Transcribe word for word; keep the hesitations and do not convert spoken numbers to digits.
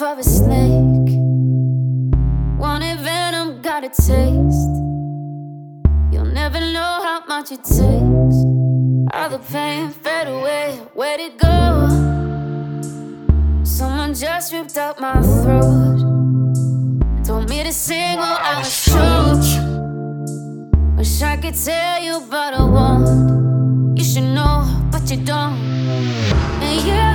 for a snake. Wanted venom, got a taste. You'll never know how much it takes. All the pain fade away, where'd it go? Someone just ripped out my throat. Told me to sing while I was choked. Wish I could tell you, but I won't. You should know, but you don't. And yeah,